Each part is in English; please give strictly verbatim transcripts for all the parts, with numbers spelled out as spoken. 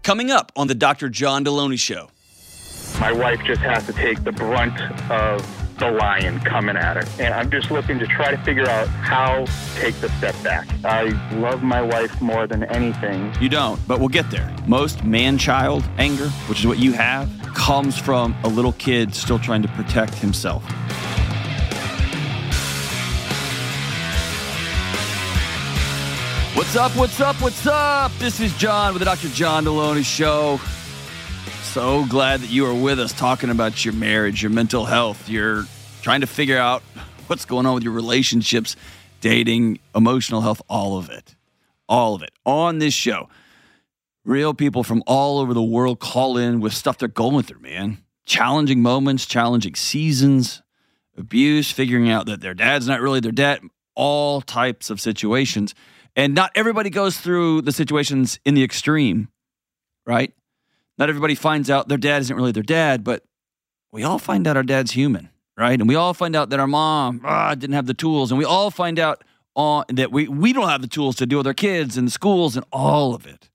Coming up on the Doctor John Deloney Show. My wife just has to take the brunt of the lion coming at her. And I'm just looking to try to figure out how to take the step back. I love my wife more than anything. You don't, but we'll get there. Most man-child anger, which is what you have, comes from a little kid still trying to protect himself. What's up, what's up, what's up? This is John with the Doctor John Deloney Show. So glad that you are with us talking about your marriage, your mental health. You're trying to figure out what's going on with your relationships, dating, emotional health, all of it. All of it. On this show, real people from all over the world call in with stuff they're going through, man. Challenging moments, challenging seasons, abuse, figuring out that their dad's not really their dad, all types of situations. And not everybody goes through the situations in the extreme, right? Not everybody finds out their dad isn't really their dad, but we all find out our dad's human, right? And we all find out that our mom ah, didn't have the tools. And we all find out uh, that we, we don't have the tools to deal with our kids and the schools and all of it.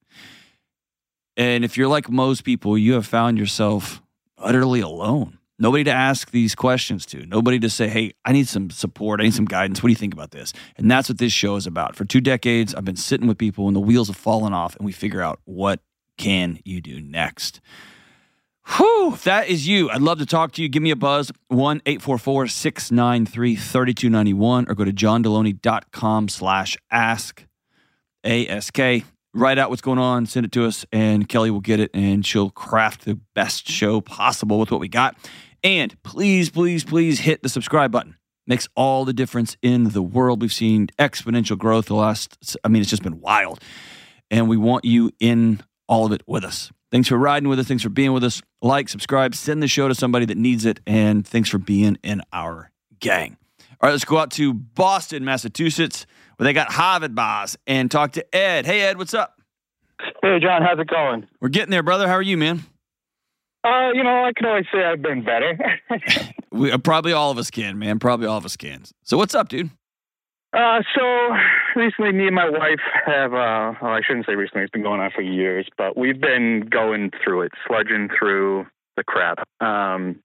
And if you're like most people, you have found yourself utterly alone. Nobody to ask these questions to. Nobody to say, hey, I need some support. I need some guidance. What do you think about this? And that's what this show is about. For two decades, I've been sitting with people and the wheels have fallen off and we figure out what can you do next. Whew, if that is you, I'd love to talk to you. Give me a buzz, one eight four four, six nine three, three two nine one, or go to johndeloney.com slash ask, A S K. Write out what's going on, send it to us, and Kelly will get it, and she'll craft the best show possible with what we got. And please, please, please hit the subscribe button. Makes all the difference in the world. We've seen exponential growth the last, I mean, it's just been wild. And we want you in all of it with us. Thanks for riding with us. Thanks for being with us. Like, subscribe, send the show to somebody that needs it, and thanks for being in our gang. All right, let's go out to Boston, Massachusetts, where they got Harvard bars, and talk to Ed. Hey, Ed, what's up? Hey, John, how's it going? We're getting there, brother. How are you, man? Uh, you know, I can always say I've been better. we uh, Probably all of us can, man. Probably all of us can. So what's up, dude? Uh, so recently, me and my wife have, uh, well, I shouldn't say recently, it's been going on for years, but we've been going through it, sludging through the crap. Um,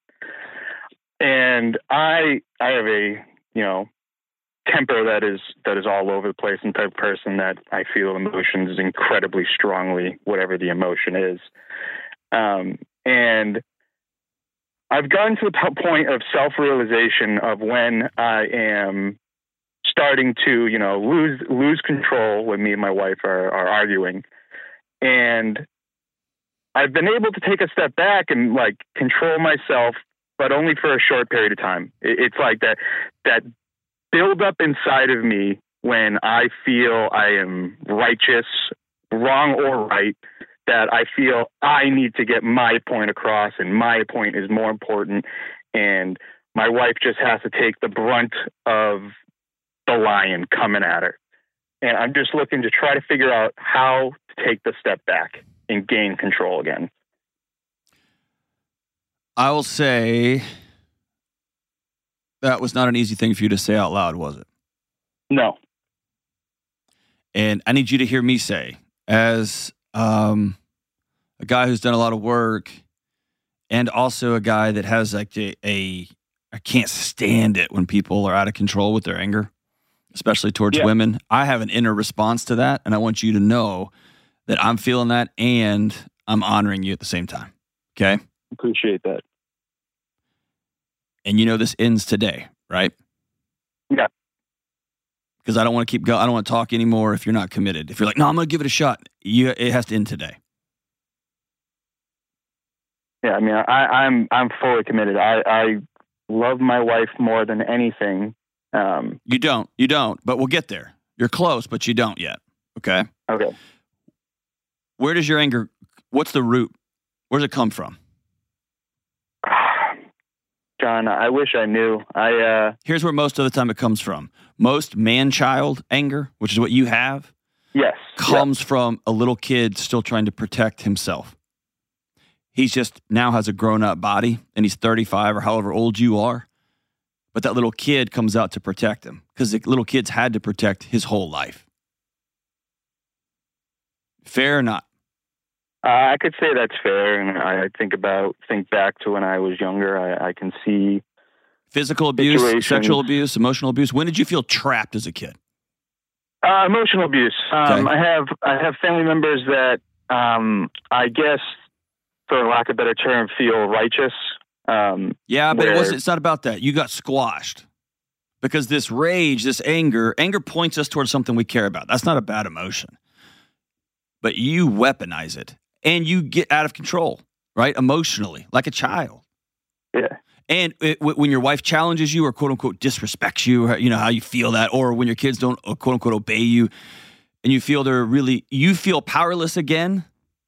and I, I have a, you know, temper that is that is all over the place, and type of person that I feel emotions incredibly strongly, whatever the emotion is. Um, and I've gotten to the point of self-realization of when I am starting to, you know, lose lose control when me and my wife are, are arguing. And I've been able to take a step back and like control myself, but only for a short period of time. It, it's like that that build up inside of me when I feel I am righteous, wrong or right, that I feel I need to get my point across and my point is more important. And my wife just has to take the brunt of the lion coming at her. And I'm just looking to try to figure out how to take the step back and gain control again. I will say that was not an easy thing for you to say out loud, was it? No. And I need you to hear me say, as um, a guy who's done a lot of work and also a guy that has like a, a I can't stand it when people are out of control with their anger, especially towards yeah. women. I have an inner response to that, and I want you to know that I'm feeling that and I'm honoring you at the same time. Okay? Appreciate that. And you know this ends today, right? Yeah. Because I don't want to keep going. I don't want to talk anymore if you're not committed. If you're like, no, I'm going to give it a shot. You, it has to end today. Yeah, I mean, I, I'm I'm fully committed. I, I love my wife more than anything. Um, you don't. You don't. But we'll get there. You're close, but you don't yet. Okay? Okay. Where does your anger, what's the root? Where does it come from? John, I wish I knew. I uh, Here's where most of the time it comes from. Most man-child anger, which is what you have, yes, comes yep. from a little kid still trying to protect himself. He's just now has a grown-up body, and he's thirty-five or however old you are. But that little kid comes out to protect him because the little kid's had to protect his whole life. Fair or not? Uh, I could say that's fair, and I think about think back to when I was younger. I, I can see physical abuse, situations. Sexual abuse, emotional abuse. When did you feel trapped as a kid? Uh, emotional abuse. Um, Okay. I have I have family members that um, I guess, for lack of a better term, feel righteous. Um, Yeah, but it where- wasn't. It's not about that. You got squashed because this rage, this anger, anger points us towards something we care about. That's not a bad emotion, but you weaponize it and you get out of control, right? Emotionally, like a child. Yeah. And it, w- when your wife challenges you or quote unquote disrespects you, you know how you feel that, or when your kids don't uh, quote unquote obey you, and you feel they're really, you feel powerless again.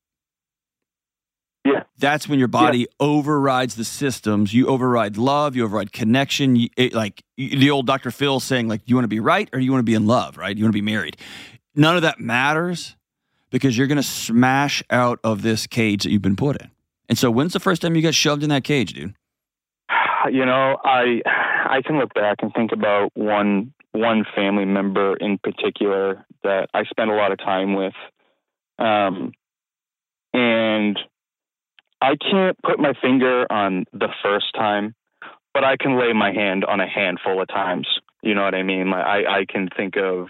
Yeah. That's when your body overrides the systems. You override love. You override connection. You, it, like you- the old Doctor Phil saying, like, you want to be right or you want to be in love, right? You want to be married. None of that matters because you're going to smash out of this cage that you've been put in. And so, when's the first time you got shoved in that cage, dude? You know, I I can look back and think about one one family member in particular that I spent a lot of time with, um, and I can't put my finger on the first time, but I can lay my hand on a handful of times. You know what I mean? Like I I can think of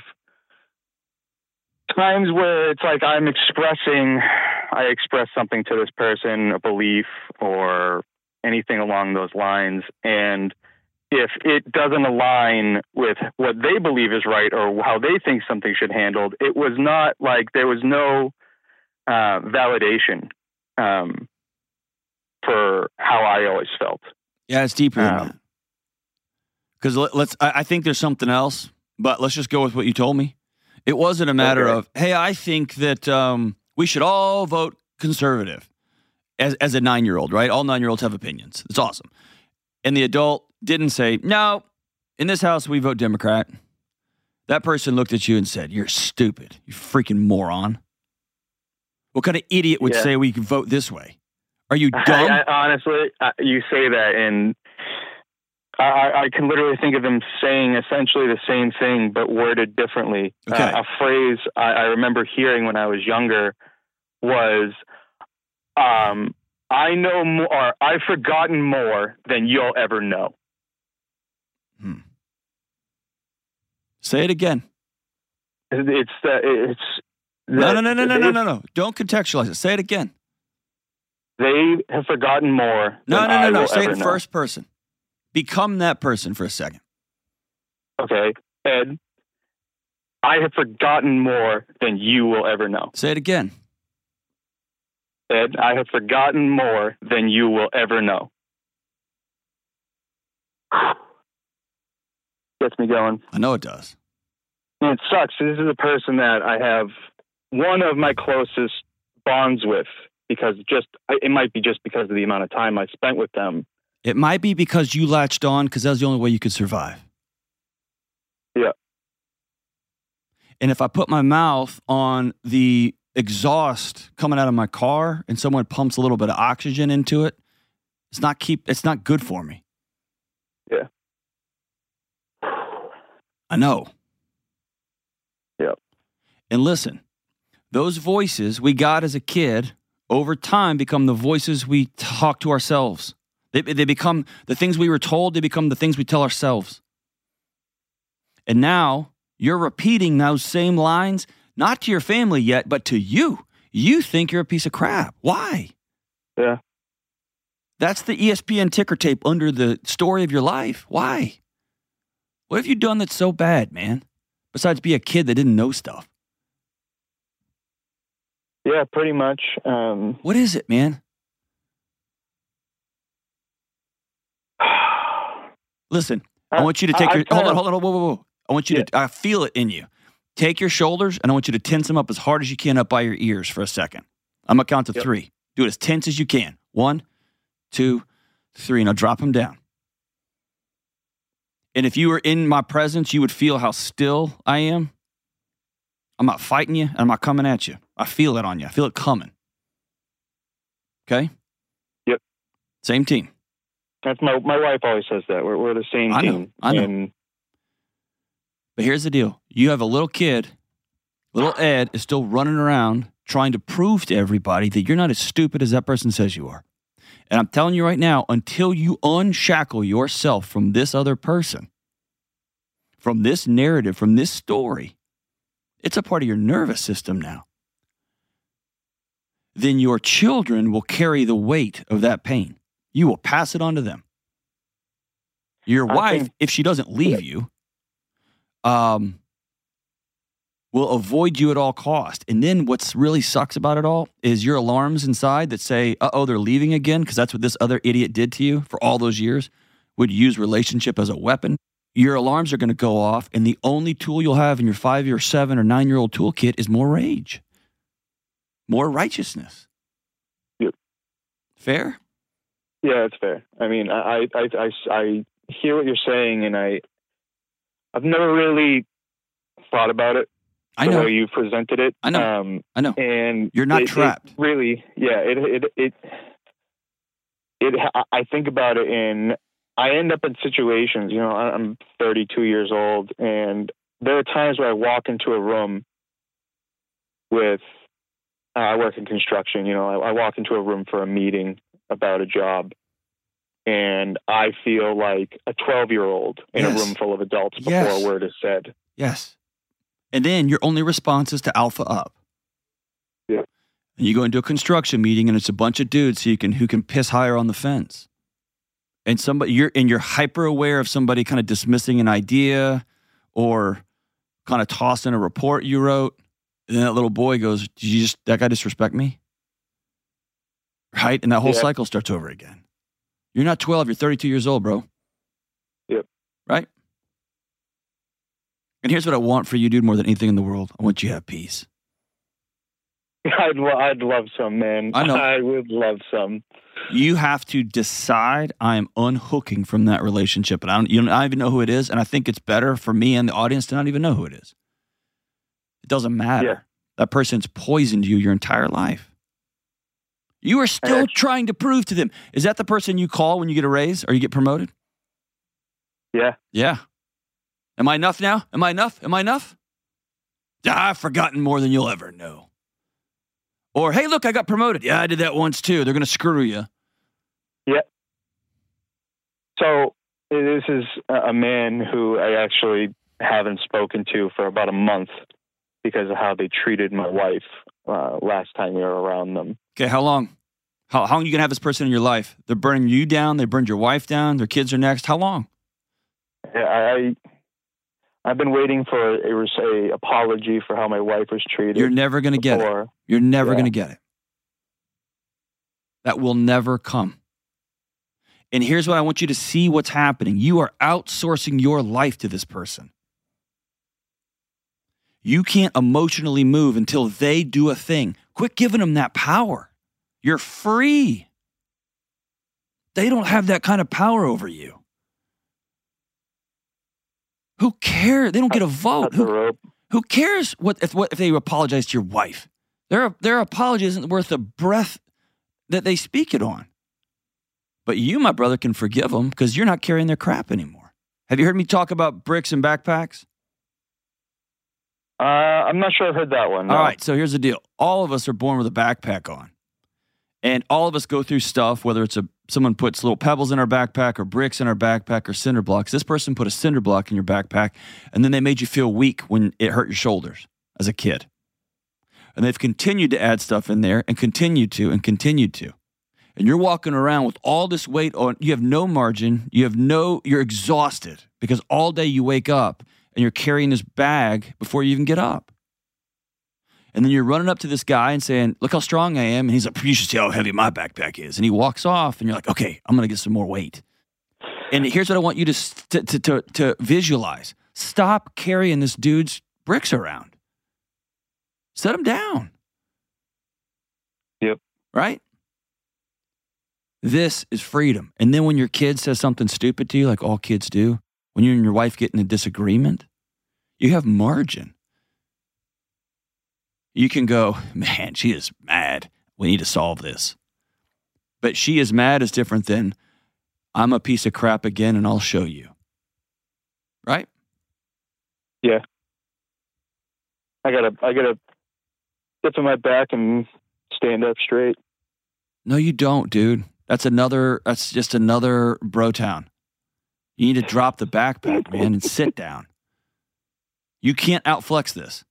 times where it's like I'm expressing, I express something to this person, a belief or anything along those lines. And if it doesn't align with what they believe is right or how they think something should be handled, it was not like there was no uh, validation um, for how I always felt. Yeah, it's deeper than Um, that. Because let, let's, I, I think there's something else, but let's just go with what you told me. It wasn't a matter Okay. of, hey, I think that um, we should all vote conservative as, as a nine-year-old, right? All nine-year-olds have opinions. It's awesome. And the adult didn't say, no, in this house, we vote Democrat. That person looked at you and said, you're stupid. You freaking moron. What kind of idiot would Yeah. say we can vote this way? Are you dumb? I, I, honestly, uh, you say that, and I, I can literally think of them saying essentially the same thing, but worded differently. Okay. Uh, a phrase I, I remember hearing when I was younger was, um, I know more, or I've forgotten more than you'll ever know. Hmm. Say it again. It- It's the, it's, No, that no, no, no, no, they- no, no, no. Don't contextualize it. Say it again. They have forgotten more No, than no, I no, no. will Say it ever in know. first person. Become that person for a second. Okay. Ed, I have forgotten more than you will ever know. Say it again. Ed, I have forgotten more than you will ever know. Gets me going. I know it does. And it sucks. This is a person that I have one of my closest bonds with because just, it might be just because of the amount of time I spent with them. It might be because you latched on because that was the only way you could survive. Yeah. And if I put my mouth on the exhaust coming out of my car and someone pumps a little bit of oxygen into it, it's not keep it's not good for me. Yeah. I know. Yep. And listen, those voices we got as a kid over time become the voices we talk to ourselves. They, they become the things we were told, they become the things we tell ourselves. And now you're repeating those same lines, not to your family yet, but to you. You think you're a piece of crap. Why? Yeah. That's the E S P N ticker tape under the story of your life. Why? What have you done that's so bad, man? Besides be a kid that didn't know stuff. Yeah, pretty much. Um, What is it, man? Listen, I want you to take I- your, I hold on, kinda- hold on, whoa, whoa, whoa. I want you Yeah. to, I feel it in you. Take your shoulders and I want you to tense them up as hard as you can up by your ears for a second. I'm going to count to Yep. three. Do it as tense as you can. One, two, three. Now drop them down. And if you were in my presence, you would feel how still I am. I'm not fighting you and I'm not coming at you. I feel it on you. I feel it coming. Okay? Yep. Same team. That's my my wife always says that. We're we're the same I know, team. I know. And But here's the deal. You have a little kid, little Ed is still running around trying to prove to everybody that you're not as stupid as that person says you are. And I'm telling you right now, until you unshackle yourself from this other person, from this narrative, from this story, it's a part of your nervous system now, then your children will carry the weight of that pain. You will pass it on to them. Your I wife, think- if she doesn't leave you, um, will avoid you at all cost. And then what's really sucks about it all is your alarms inside that say, uh-oh, they're leaving again, because that's what this other idiot did to you for all those years, would use relationship as a weapon. Your alarms are going to go off, and the only tool you'll have in your five or seven or nine-year-old toolkit is more rage, more righteousness. Yep. Fair? Yeah, it's fair. I mean, I, I, I, I hear what you're saying, and I, I've never really thought about it. I the know. way you presented it. I know. Um, I know. and You're not it, trapped. It really, yeah. It, it, it, it. I think about it, and I end up in situations. You know, I'm thirty-two years old, and there are times where I walk into a room with. Uh, I work in construction. You know, I, I walk into a room for a meeting about a job, and I feel like a twelve-year-old in Yes. a room full of adults before Yes. a word is said. Yes. And then your only response is to alpha up. Yeah. And you go into a construction meeting and it's a bunch of dudes who can who can piss higher on the fence. And somebody you're and you're hyper aware of somebody kind of dismissing an idea or kind of tossing a report you wrote. And then that little boy goes, Did you just that guy disrespect me? Right? And that whole Yeah. cycle starts over again. You're not twelve, you're thirty-two years old, bro. Yep. Right? And here's what I want for you, dude, more than anything in the world. I want you to have peace. I'd lo- I'd love some, man. I know. I would love some. You have to decide I am unhooking from that relationship. And I don't, you don't, I don't even know who it is. And I think it's better for me and the audience to not even know who it is. It doesn't matter. Yeah. That person's poisoned you your entire life. You are still Actually- trying to prove to them. Is that the person you call when you get a raise or you get promoted? Yeah. Yeah. Am I enough now? Am I enough? Am I enough? Ah, I've forgotten more than you'll ever know. Or, hey, look, I got promoted. Yeah, I did that once too. They're going to screw you. So this is a man who I actually haven't spoken to for about a month because of how they treated my wife uh, last time we were around them. Okay, how long? How, how long are you going to have this person in your life? They're burning you down. They burned your wife down. Their kids are next. How long? I, I've been waiting for a, a apology for how my wife was treated. You're never going to get it. before. You're never Yeah. going to get it. That will never come. And here's what I want you to see what's happening. You are outsourcing your life to this person. You can't emotionally move until they do a thing. Quit giving them that power. You're free. They don't have that kind of power over you. Who cares? They don't get a vote. Cut the Who, rope. who cares what if, what if they apologize to your wife? Their, their apology isn't worth the breath that they speak it on. But you, my brother, can forgive them because you're not carrying their crap anymore. Have you heard me talk about bricks and backpacks? Uh, I'm not sure I've heard that one. no. All right, so here's the deal. All of us are born with a backpack on. And all of us go through stuff, whether it's a someone puts little pebbles in our backpack or bricks in our backpack or cinder blocks. This person put a cinder block in your backpack, and then they made you feel weak when it hurt your shoulders as a kid. And they've continued to add stuff in there and continued to and continued to. And you're walking around with all this weight on. You have no margin. You have no, you're exhausted because all day you wake up and you're carrying this bag before you even get up. And then you're running up to this guy and saying, look how strong I am. And he's like, you should see how heavy my backpack is. And he walks off and you're like, okay, I'm going to get some more weight. And here's what I want you to, to, to, to, to visualize. Stop carrying this dude's bricks around. Set him down. Yep. Right? This is freedom. And then when your kid says something stupid to you, like all kids do, when you and your wife get in a disagreement, you have margin. You can go, man, she is mad. We need to solve this. But she is mad is different than I'm a piece of crap again and I'll show you. Right? Yeah. I gotta, I gotta Get to my back and stand up straight. No, you don't, dude. That's another, that's just another bro town. You need to drop the backpack, man, and sit down. You can't outflex this.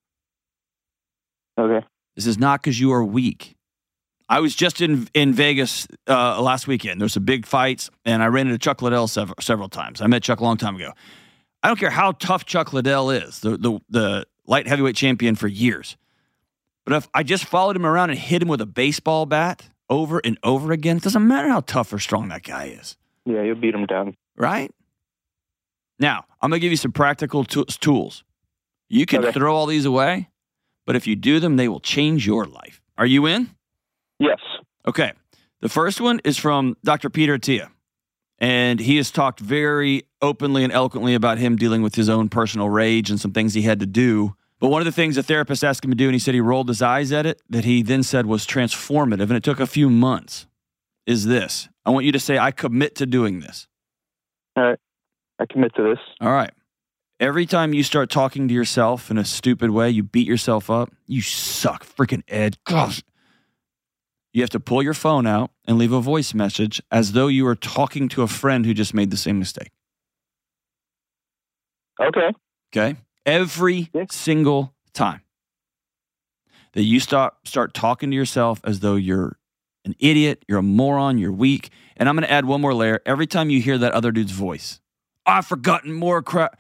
Okay. This is not because you are weak. I was just in in Vegas uh, last weekend. There was some big fights, and I ran into Chuck Liddell several, several times. I met Chuck a long time ago. I don't care how tough Chuck Liddell is, the, the, the light heavyweight champion for years. But if I just followed him around and hit him with a baseball bat over and over again, it doesn't matter how tough or strong that guy is. Yeah, you'll beat him down. Right? Now, I'm going to give you some practical t- tools. You can okay. throw all these away, but if you do them, they will change your life. Are you in? Yes. Okay. The first one is from Doctor Peter Attia, and he has talked very openly and eloquently about him dealing with his own personal rage and some things he had to do. But one of the things the therapist asked him to do, and he said he rolled his eyes at it, that he then said was transformative, and it took a few months, is this. I want you to say, I commit to doing this. All right. I commit to this. All right. Every time you start talking to yourself in a stupid way, you beat yourself up, you suck, freaking Ed. Gosh. You have to pull your phone out and leave a voice message as though you were talking to a friend who just made the same mistake. Okay. Okay? Every yeah. single time that you start, start talking to yourself as though you're an idiot, you're a moron, you're weak. And I'm going to add one more layer. Every time you hear that other dude's voice, I've forgotten more crap.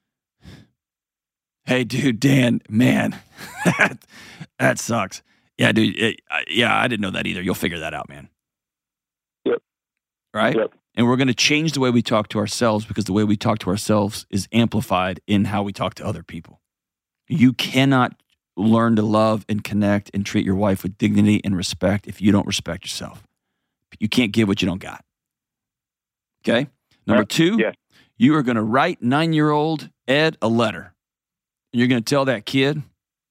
Hey, dude, Dan, man, that, that sucks. Yeah, dude. It, yeah, I didn't know that either. You'll figure that out, man. Yep. Right? Yep. And we're going to change the way we talk to ourselves because the way we talk to ourselves is amplified in how we talk to other people. You cannot learn to love and connect and treat your wife with dignity and respect if you don't respect yourself. You can't give what you don't got. Okay? Number right. two, yeah. you are going to write nine-year-old Ed a letter. And you're going to tell that kid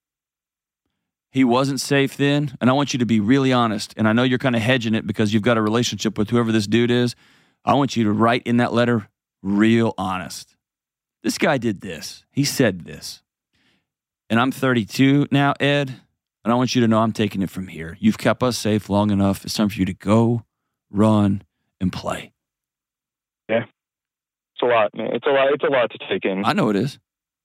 he wasn't safe then. And I want you to be really honest. And I know you're kind of hedging it because you've got a relationship with whoever this dude is. I want you to write in that letter real honest. This guy did this. He said this. And I'm thirty-two now, Ed. And I want you to know I'm taking it from here. You've kept us safe long enough. It's time for you to go, run, and play. Yeah. It's a lot, man. It's a lot. It's a lot to take in. I know it is.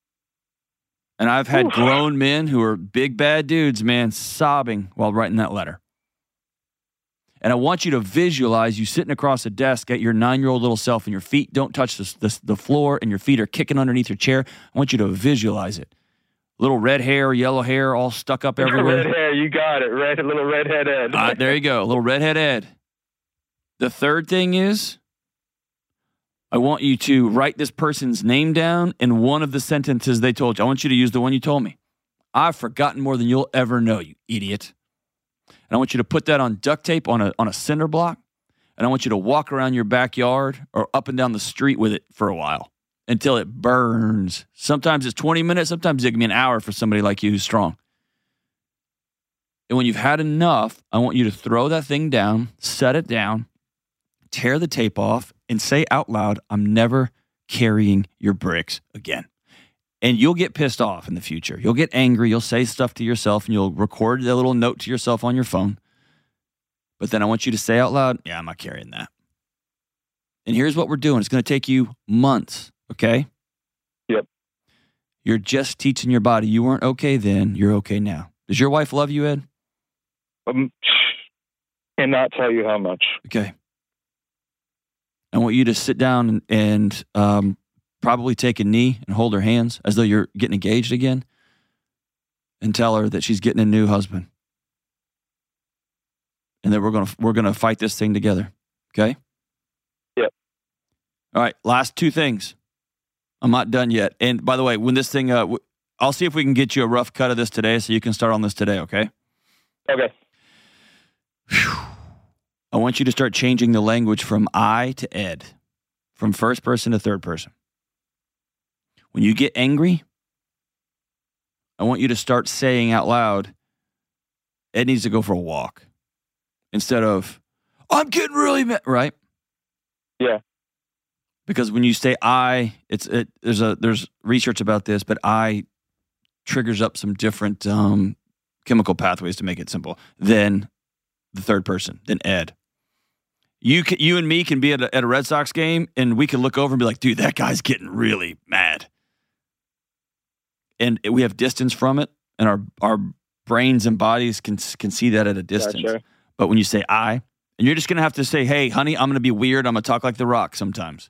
And I've had Oof. grown men who are big, bad dudes, man, sobbing while writing that letter. And I want you to visualize you sitting across a desk at your nine-year-old little self and your feet don't touch the, the, the floor and your feet are kicking underneath your chair. I want you to visualize it. Little red hair, yellow hair, all stuck up everywhere. Red hair, you got it. Red, little redhead Ed. uh, there you go, little redhead Ed. The third thing is, I want you to write this person's name down in one of the sentences they told you. I want you to use the one you told me. I've forgotten more than you'll ever know, you idiot. And I want you to put that on duct tape on a on a cinder block. And I want you to walk around your backyard or up and down the street with it for a while until it burns. Sometimes it's twenty minutes. Sometimes it can be an hour for somebody like you who's strong. And when you've had enough, I want you to throw that thing down, set it down, tear the tape off, and say out loud, I'm never carrying your bricks again. And you'll get pissed off in the future. You'll get angry. You'll say stuff to yourself, and you'll record a little note to yourself on your phone. But then I want you to say out loud, yeah, I'm not carrying that. And here's what we're doing. It's going to take you months, okay? Yep. You're just teaching your body. You weren't okay then. You're okay now. Does your wife love you, Ed? Um, cannot tell you how much. Okay. I want you to sit down and, and um, probably take a knee and hold her hands as though you're getting engaged again and tell her that she's getting a new husband and that we're going to we're going to fight this thing together. Okay? Yep. All right, last two things. I'm not done yet. And by the way, when this thing uh, w- I'll see if we can get you a rough cut of this today so you can start on this today, okay? Okay. Whew. I want you to start changing the language from I to Ed, from first person to third person. When you get angry, I want you to start saying out loud, Ed needs to go for a walk. Instead of, I'm getting really mad, right? Yeah. Because when you say I, it's it, there's a there's research about this, but I triggers up some different um, chemical pathways to make it simple, than the third person, than Ed. You can, you and me can be at a, at a Red Sox game, and we can look over and be like, dude, that guy's getting really mad. And we have distance from it, and our our brains and bodies can can see that at a distance. Gotcha. But when you say I, and you're just going to have to say, hey, honey, I'm going to be weird. I'm going to talk like The Rock sometimes.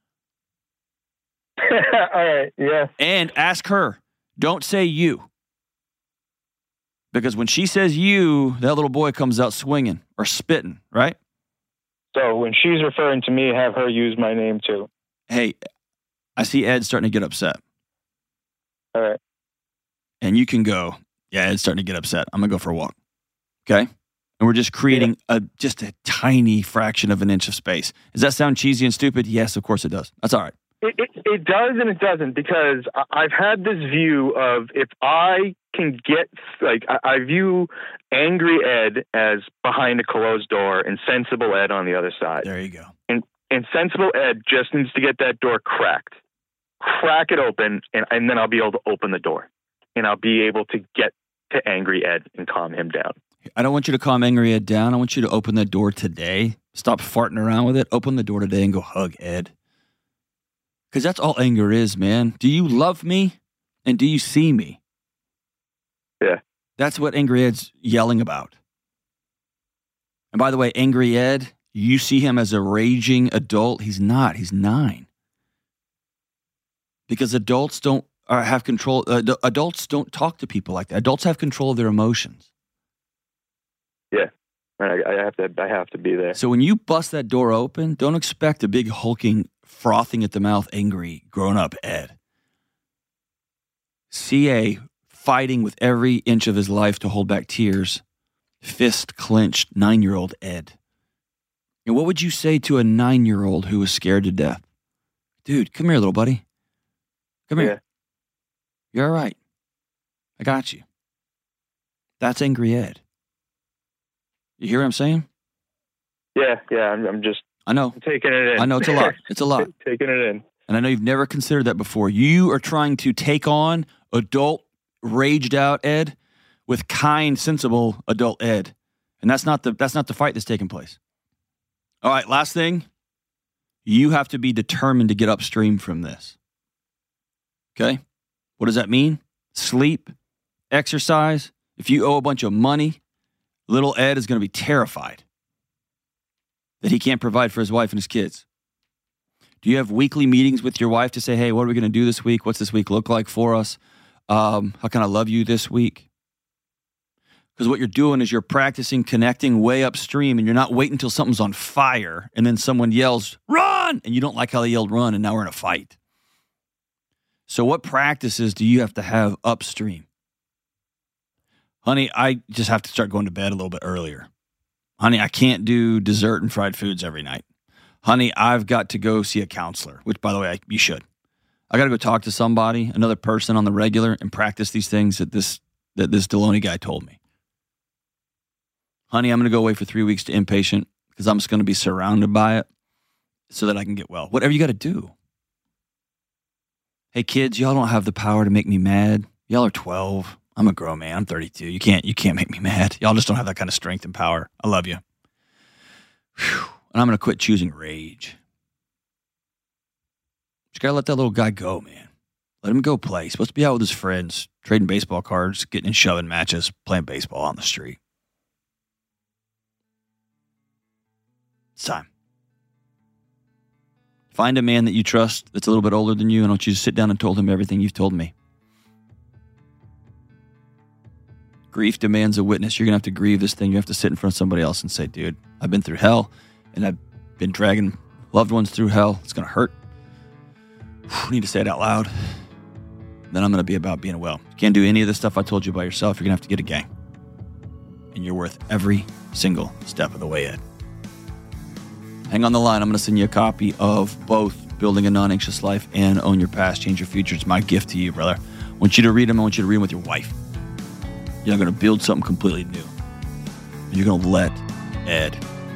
All right, yeah. And ask her, don't say you. Because when she says you, that little boy comes out swinging or spitting, right? So when she's referring to me, have her use my name too. Hey, I see Ed starting to get upset. All right. And you can go, yeah, Ed's starting to get upset. I'm going to go for a walk. Okay? And we're just creating yeah. a just a tiny fraction of an inch of space. Does that sound cheesy and stupid? Yes, of course it does. That's all right. It, it, it does and it doesn't, because I've had this view of if I can get, like, I, I view angry Ed as behind a closed door and sensible Ed on the other side. There you go. And, and sensible Ed just needs to get that door cracked. Crack it open, and, and then I'll be able to open the door. And I'll be able to get to angry Ed and calm him down. I don't want you to calm angry Ed down. I want you to open the door today. Stop farting around with it. Open the door today and go hug Ed. Because that's all anger is, man. Do you love me? And do you see me? Yeah. That's what Angry Ed's yelling about. And by the way, Angry Ed, you see him as a raging adult. He's not. He's nine. Because adults don't uh, have control. Uh, adults don't talk to people like that. Adults have control of their emotions. Yeah. I, I have to. I have to be there. So when you bust that door open, don't expect a big hulking, frothing at the mouth, angry, grown-up Ed. C A fighting with every inch of his life to hold back tears, fist clenched, nine-year-old Ed. And what would you say to a nine-year-old who was scared to death? Dude, come here, little buddy. Come here. Yeah. You're all right. I got you. That's Angry Ed. You hear what I'm saying? Yeah, yeah. I'm, I'm just. I know. Taking it in. I know it's a lot. It's a lot. Taking it in. And I know you've never considered that before. You are trying to take on adult, raged out Ed with kind, sensible adult Ed. And that's not the that's not the fight that's taking place. All right, last thing. You have to be determined to get upstream from this. Okay? What does that mean? Sleep, exercise. If you owe a bunch of money, little Ed is going to be terrified that he can't provide for his wife and his kids. Do you have weekly meetings with your wife to say, hey, what are we going to do this week? What's this week look like for us? Um, how can I love you this week? Because what you're doing is you're practicing connecting way upstream, and you're not waiting until something's on fire and then someone yells, run! And you don't like how they yelled run, and now we're in a fight. So what practices do you have to have upstream? Honey, I just have to start going to bed a little bit earlier. Honey, I can't do dessert and fried foods every night. Honey, I've got to go see a counselor, which, by the way, I, you should. I got to go talk to somebody, another person on the regular, and practice these things that this that this Deloney guy told me. Honey, I'm going to go away for three weeks to inpatient because I'm just going to be surrounded by it so that I can get well. Whatever you got to do. Hey, kids, y'all don't have the power to make me mad. Y'all are twelve. I'm a grown man. I'm thirty-two. You can't, you can't make me mad. Y'all just don't have that kind of strength and power. I love you. Whew. And I'm going to quit choosing rage. Just got to let that little guy go, man. Let him go play. He's supposed to be out with his friends, trading baseball cards, getting in shoving matches, playing baseball on the street. It's time. Find a man that you trust that's a little bit older than you, and I want you to sit down and told him everything you've told me. Grief demands a witness. You're going to have to grieve this thing. You have to sit in front of somebody else and say, dude, I've been through hell, and I've been dragging loved ones through hell. It's going to hurt. I need to say it out loud. Then I'm going to be about being well. You can't do any of this stuff I told you by yourself. You're going to have to get a gang. And you're worth every single step of the way, Ed. Hang on the line. I'm going to send you a copy of both Building a Non-Anxious Life and Own Your Past, Change Your Future. It's my gift to you, brother. I want you to read them. I want you to read them with your wife. You're going to build something completely new. And you're going to let Ed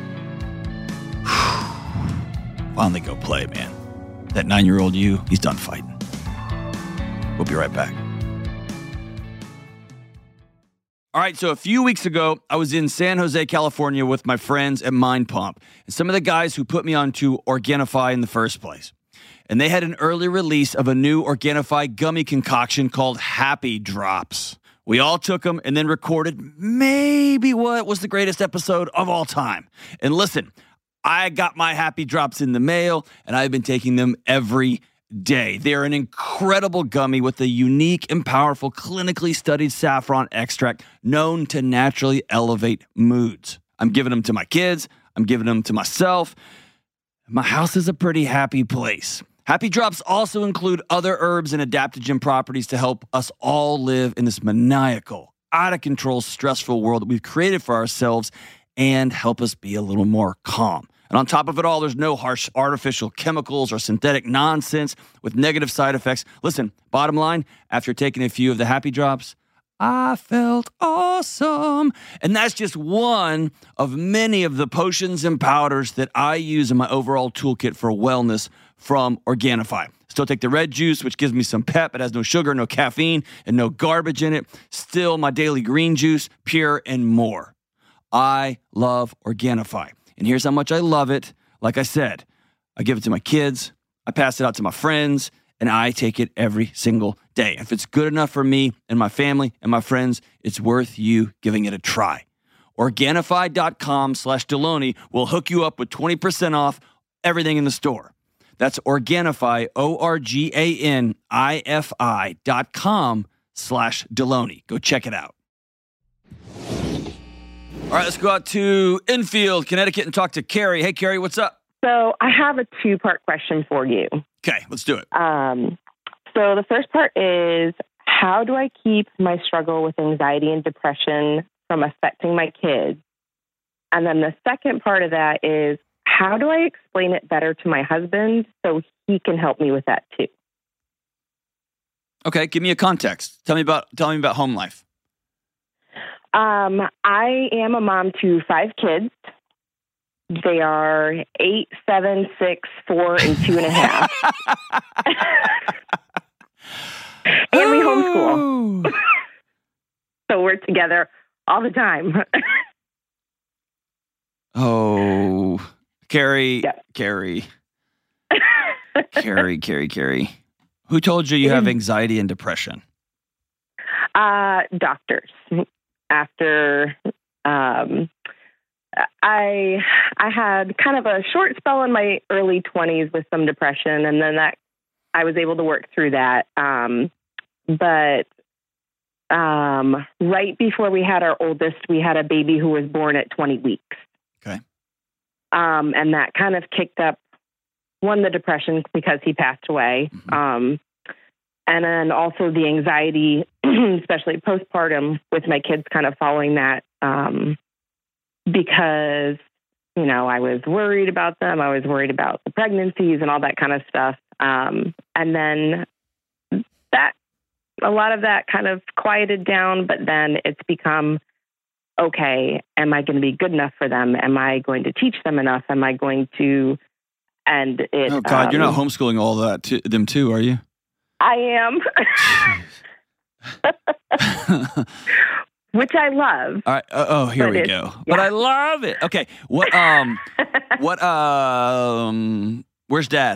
finally go play, man. That nine-year-old you, he's done fighting. We'll be right back. All right, so a few weeks ago, I was in San Jose, California with my friends at Mind Pump and some of the guys who put me onto Organifi in the first place. And they had an early release of a new Organifi gummy concoction called Happy Drops. We all took them and then recorded maybe what was the greatest episode of all time. And listen, I got my Happy Drops in the mail, and I've been taking them every day. They're an incredible gummy with a unique and powerful clinically studied saffron extract known to naturally elevate moods. I'm giving them to my kids. I'm giving them to myself. My house is a pretty happy place. Happy Drops also include other herbs and adaptogen properties to help us all live in this maniacal, out-of-control, stressful world that we've created for ourselves and help us be a little more calm. And on top of it all, there's no harsh artificial chemicals or synthetic nonsense with negative side effects. Listen, bottom line, after taking a few of the Happy Drops, I felt awesome. And that's just one of many of the potions and powders that I use in my overall toolkit for wellness from Organifi. Still take the red juice, which gives me some pep. It has no sugar, no caffeine, and no garbage in it. Still my daily green juice, pure, and more. I love Organifi. And here's how much I love it. Like I said, I give it to my kids, I pass it out to my friends, and I take it every single day. If it's good enough for me and my family and my friends, it's worth you giving it a try. Organifi.com slash Delony will hook you up with twenty percent off everything in the store. That's Organifi, O-R-G-A-N-I-F-I dot com slash Delony. Go check it out. All right, let's go out to Enfield, Connecticut, and talk to Carrie. Hey, Carrie, what's up? So I have a two-part question for you. Okay, let's do it. Um, so the first part is, how do I keep my struggle with anxiety and depression from affecting my kids? And then the second part of that is, how do I explain it better to my husband so he can help me with that too? Okay, give me a context. Tell me about tell me about home life. Um, I am a mom to five kids. They are eight, seven, six, four, and two and a half. And we homeschool. So we're together all the time. Oh, Carrie, yeah. Carrie, Carrie, Carrie, Carrie. Who told you you have anxiety and depression? Uh, doctors. After um, I I had kind of a short spell in my early twenties with some depression, and then that I was able to work through that. Um, but um, right before we had our oldest, we had a baby who was born at twenty weeks. Okay. Um, and that kind of kicked up, one, the depression because he passed away. Mm-hmm. Um, and then also the anxiety, especially postpartum with my kids kind of following that, um, because, you know, I was worried about them. I was worried about the pregnancies and all that kind of stuff. Um, and then that, a lot of that kind of quieted down, but then it's become, okay, am I going to be good enough for them? Am I going to teach them enough? Am I going to, and it... Oh God, um, you're not homeschooling all that to them too, are you? I am. Which I love. All right. Uh, oh, here but we go. Yeah. But I love it. Okay. What, um, what, um, where's Dad?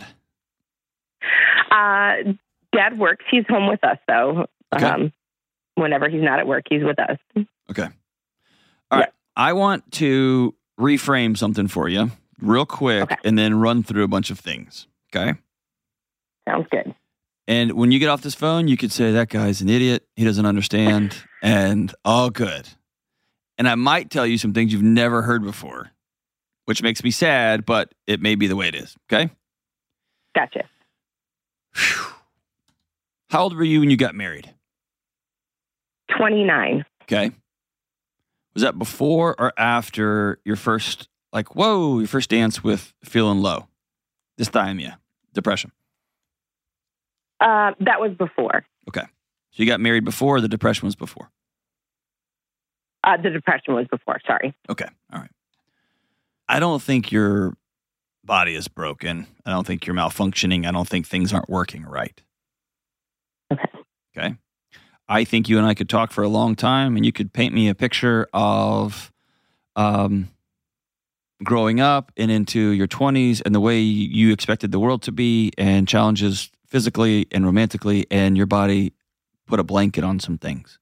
Uh, Dad works. He's home with us though. Okay. Um, whenever he's not at work, he's with us. Okay. All right. I want to reframe something for you real quick Okay. and then run through a bunch of things. Okay. Sounds good. And when you get off this phone, you could say, that guy's an idiot. He doesn't understand. And all good. And I might tell you some things you've never heard before, which makes me sad, but it may be the way it is. Okay? Gotcha. Whew. How old were you when you got married? twenty-nine. Okay. Was that before or after your first, like, whoa, your first dance with feeling low? Dysthymia, depression. Uh, that was before. Okay. So you got married before, or the depression was before? Uh, the depression was before, sorry. Okay. All right. I don't think your body is broken. I don't think you're malfunctioning. I don't think things aren't working right. Okay. Okay. I think you and I could talk for a long time, and you could paint me a picture of um, growing up and into your twenties and the way you expected the world to be and challenges physically and romantically, and your body put a blanket on some things.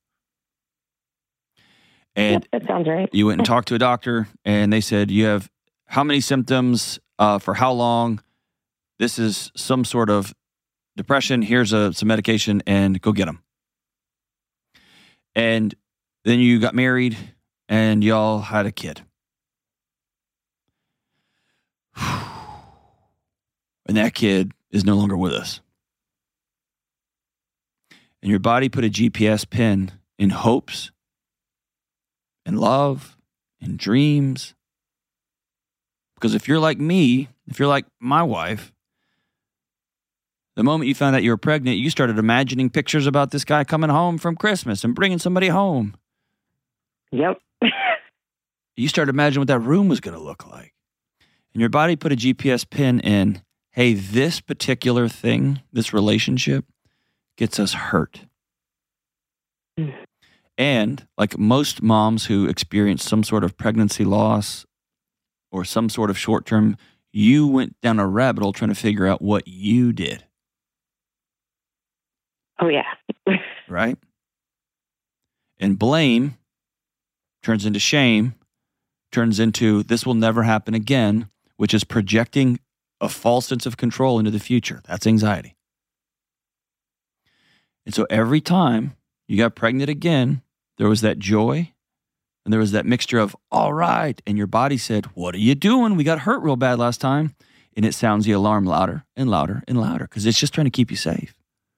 And yep, that sounds right. You went and talked to a doctor, and they said, you have how many symptoms, uh, for how long? This is some sort of depression. Here's a, some medication, and go get them. And then you got married, and y'all had a kid. And that kid is no longer with us. And your body put a G P S pin in hopes and love and dreams. Because if you're like me, if you're like my wife, the moment you found out you were pregnant, you started imagining pictures about this guy coming home from Christmas and bringing somebody home. Yep. You started imagining what that room was going to look like. And your body put a G P S pin in, hey, this particular thing, this relationship, gets us hurt. Mm. And like most moms who experience some sort of pregnancy loss or some sort of short-term, you went down a rabbit hole trying to figure out what you did. Oh, yeah. Right? And blame turns into shame, turns into this will never happen again, which is projecting a false sense of control into the future. That's anxiety. And so every time you got pregnant again, there was that joy and there was that mixture of, all right. And your body said, what are you doing? We got hurt real bad last time. And it sounds the alarm louder and louder and louder because it's just trying to keep you safe.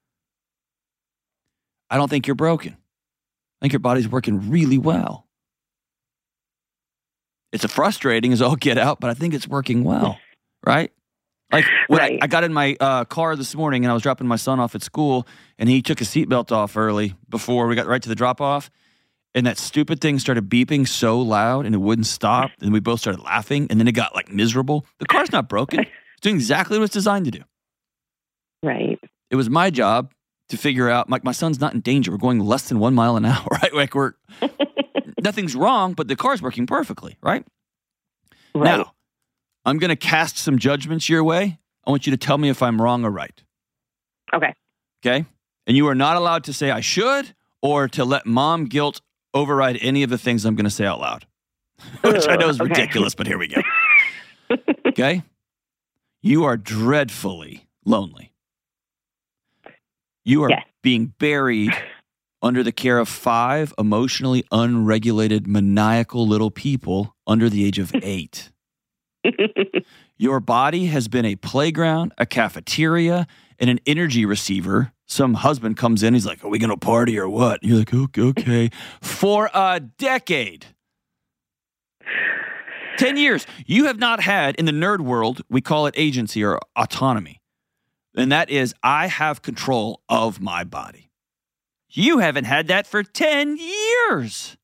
I don't think you're broken. I think your body's working really well. It's a frustrating as all get out, but I think it's working well, right? Like when right. I, I got in my uh, car this morning and I was dropping my son off at school and he took his seatbelt off early before we got right to the drop off. And that stupid thing started beeping so loud and it wouldn't stop. And we both started laughing and then it got like miserable. The car's not broken. It's doing exactly what it's designed to do. Right. It was my job to figure out, like, my son's not in danger. We're going less than one mile an hour, right? Like we're, nothing's wrong, but the car's working perfectly, right? Right. Now, I'm going to cast some judgments your way. I want you to tell me if I'm wrong or right. Okay. Okay? And you are not allowed to say I should or to let mom guilt override any of the things I'm going to say out loud, which I know is okay. ridiculous, but here we go. Okay? You are dreadfully lonely. You are yes. being buried under the care of five emotionally unregulated, maniacal little people under the age of eight. Your body has been a playground, a cafeteria, and an energy receiver. Some husband comes in, he's like, are we going to party or what? And you're like, okay, okay. For a decade. Ten years. You have not had, in the nerd world, we call it agency or autonomy. And that is, I have control of my body. You haven't had that for ten years.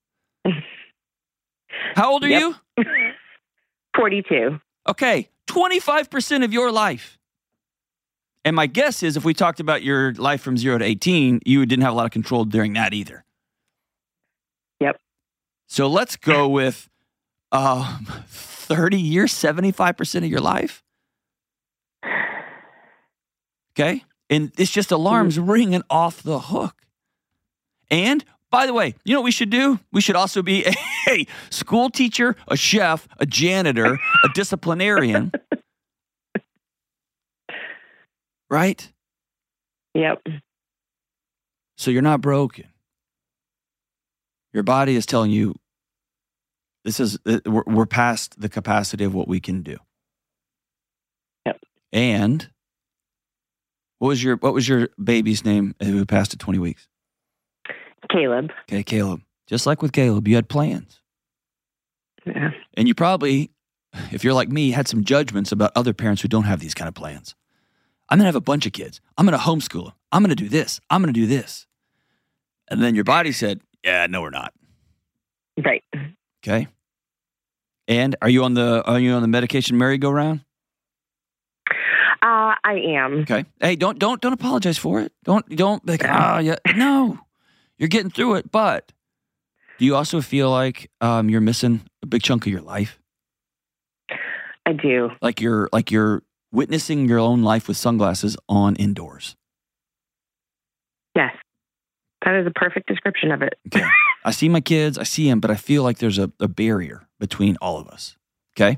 How old are yep. you? forty-two. Okay, twenty-five percent of your life. And my guess is if we talked about your life from zero to eighteen, you didn't have a lot of control during that either. Yep. So let's go with um, thirty years, seventy-five percent of your life. Okay? And it's just alarms mm-hmm. ringing off the hook. And, by the way, you know what we should do? We should also be a, a school teacher, a chef, a janitor, a disciplinarian. Right? Yep. So you're not broken. Your body is telling you, this is we're, we're past the capacity of what we can do. Yep. And what was your what was your baby's name who passed at twenty weeks? Caleb. Okay, Caleb. Just like with Caleb, you had plans. Yeah. And you probably, if you're like me, had some judgments about other parents who don't have these kind of plans. I'm going to have a bunch of kids. I'm going to homeschool them. I'm going to do this. I'm going to do this. And then your body said, yeah, no, we're not. Right. Okay. And are you on the are you on the medication merry-go-round? Uh, I am. Okay. Hey, don't don't don't apologize for it. Don't don't like ah oh, yeah. No. You're getting through it, but do you also feel like um, you're missing a big chunk of your life? I do. Like you're like you're witnessing your own life with sunglasses on indoors. Yes. That is a perfect description of it. Okay. I see my kids, I see them, but I feel like there's a, a barrier between all of us. Okay?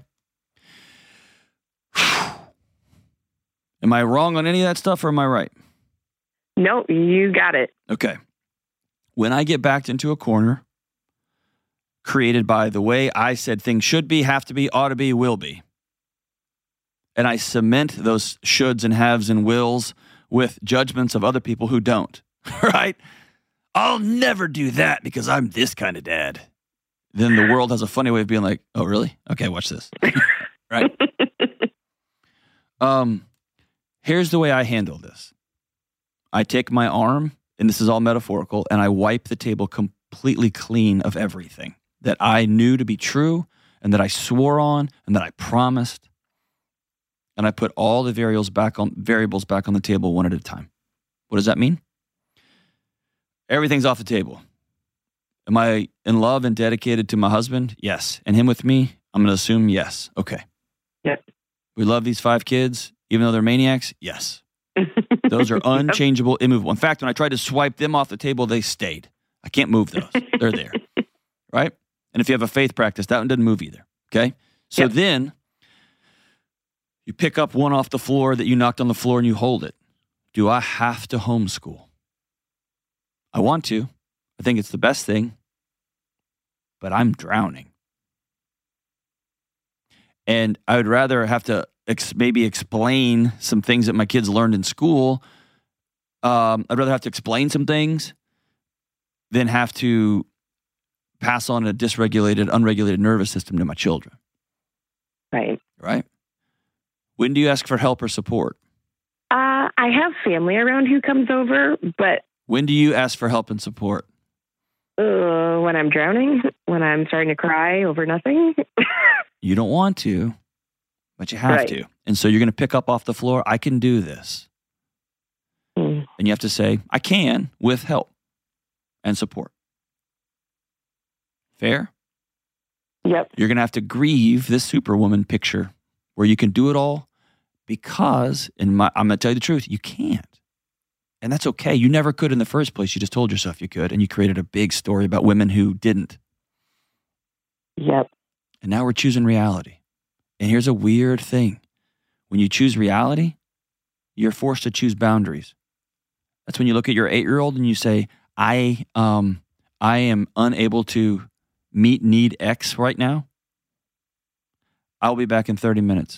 Am I wrong on any of that stuff or am I right? No, you got it. Okay. When I get backed into a corner created by the way I said things should be, have to be, ought to be, will be, and I cement those shoulds and haves and wills with judgments of other people who don't, right? I'll never do that because I'm this kind of dad. Then the world has a funny way of being like, oh, really? Okay, watch this. Right? Um, here's the way I handle this. I take my arm, and this is all metaphorical, and I wipe the table completely clean of everything that I knew to be true and that I swore on and that I promised. And I put all the variables back on variables back on the table one at a time. What does that mean? Everything's off the table. Am I in love and dedicated to my husband? Yes. And him with me? I'm going to assume yes. Okay. Yep. We love these five kids, even though they're maniacs? Yes. Those are unchangeable, immovable. In fact, when I tried to swipe them off the table, they stayed. I can't move those. They're there. Right? And if you have a faith practice, that one doesn't move either. Okay? So yep. Then you pick up one off the floor that you knocked on the floor and you hold it. Do I have to homeschool? I want to. I think it's the best thing. But I'm drowning. And I would rather have to ex- maybe explain some things that my kids learned in school. Um, I'd rather have to explain some things than have to pass on a dysregulated, unregulated nervous system to my children. Right. Right? When do you ask for help or support? Uh, I have family around who comes over, but... When do you ask for help and support? Uh, when I'm drowning, when I'm starting to cry over nothing. You don't want to, but you have right. to. And so you're going to pick up off the floor, I can do this. Mm. And you have to say, I can with help and support. Fair? Yep. You're going to have to grieve this superwoman picture where you can do it all because, in my, I'm going to tell you the truth, you can't. And that's okay. You never could in the first place. You just told yourself you could, and you created a big story about women who didn't. Yep. And now we're choosing reality. And here's a weird thing. When you choose reality, you're forced to choose boundaries. That's when you look at your eight-year-old and you say, I, um, I am unable to meet need X right now. I'll be back in thirty minutes.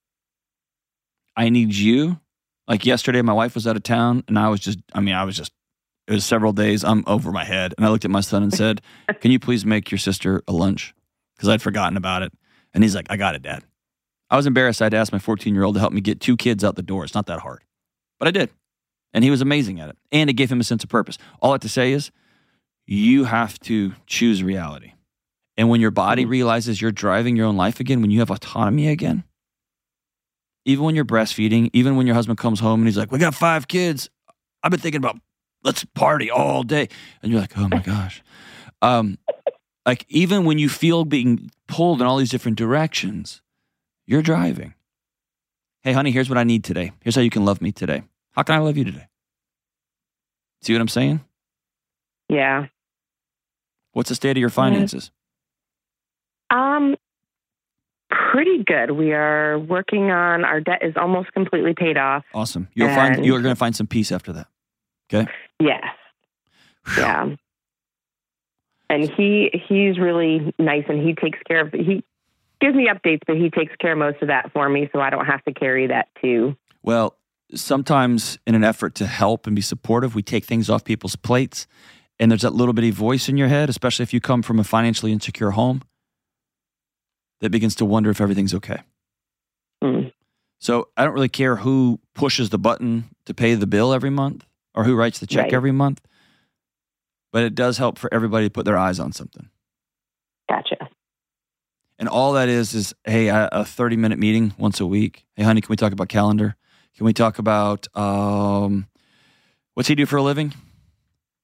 I need you. Like yesterday, my wife was out of town, and I was just, I mean, I was just, it was several days, I'm over my head. And I looked at my son and said, can you please make your sister a lunch? Because I'd forgotten about it. And he's like, I got it, Dad. I was embarrassed. I had to ask my fourteen-year-old to help me get two kids out the door. It's not that hard. But I did. And he was amazing at it. And it gave him a sense of purpose. All I have to say is, you have to choose reality. And when your body realizes you're driving your own life again, when you have autonomy again, even when you're breastfeeding, even when your husband comes home and he's like, we got five kids. I've been thinking about let's party all day. And you're like, oh my gosh. Um, like even when you feel being pulled in all these different directions, you're driving. Hey, honey, here's what I need today. Here's how you can love me today. How can I love you today? See what I'm saying? Yeah. What's the state of your finances? Um, pretty good. We are working on, our debt is almost completely paid off. Awesome. You'll and, find, you're going to find some peace after that. Okay? Yes. Yeah. And he, he's really nice and he takes care of, he gives me updates, but he takes care of most of that for me. So I don't have to carry that too. Well, sometimes in an effort to help and be supportive, we take things off people's plates. And there's that little bitty voice in your head, especially if you come from a financially insecure home, that begins to wonder if everything's okay. Mm. So I don't really care who pushes the button to pay the bill every month or who writes the check right. every month. But it does help for everybody to put their eyes on something. Gotcha. And all that is is, hey, a thirty-minute meeting once a week. Hey, honey, can we talk about calendar? Can we talk about, um, what's he do for a living?